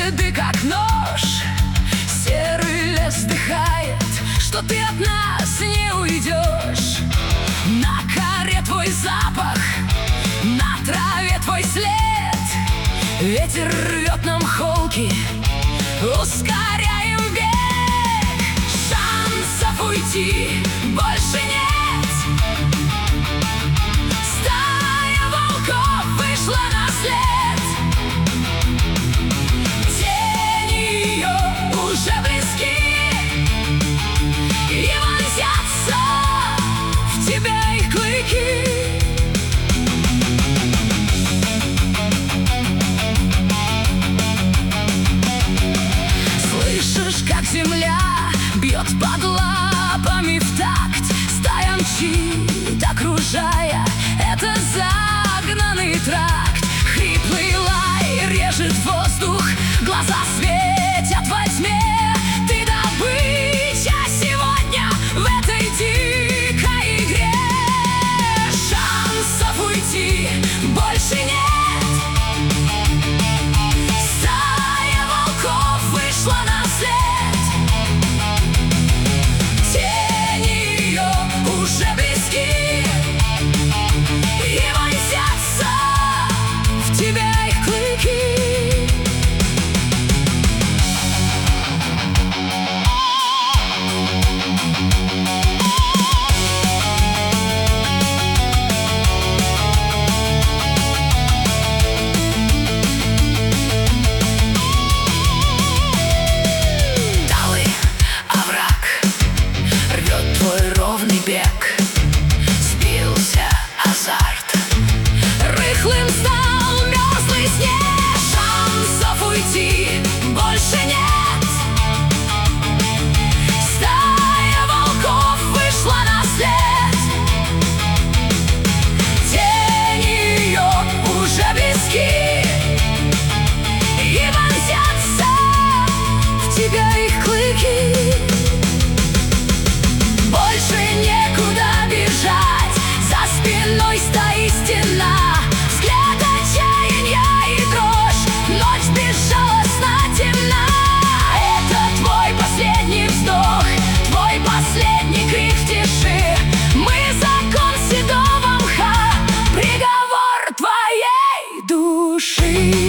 следы, как нож. Серый лес вздыхает, что ты от нас не уйдешь. На коре твой запах, на траве твой след. Ветер рвет нам холки, ускоряем бег. Шансов уйти больше нет. Стая волков вышла на след. Тени ее уже близки и вонзятся в тебя их клыки. Земля бьет под лапами в такт. Стая мчит, окружая это загнанный тракт. Хриплый лай режет воздух, глаза светят во тьме. Ты добыча сегодня в этой дикой игре. Шансов уйти больше нет. Стая волков вышла на след. Бег, сбился азарт, рыхлым стал мерзлый снег. Шансов уйти больше нет. Стая волков вышла на след. Тени ее уже близки и вонзятся в тебя их клыки. Стоит стена, взгляд отчаяния и дрожь. Ночь безжалостно темна. Это твой последний вздох, твой последний крик в тиши. Мы закон седого мха, приговор твоей души.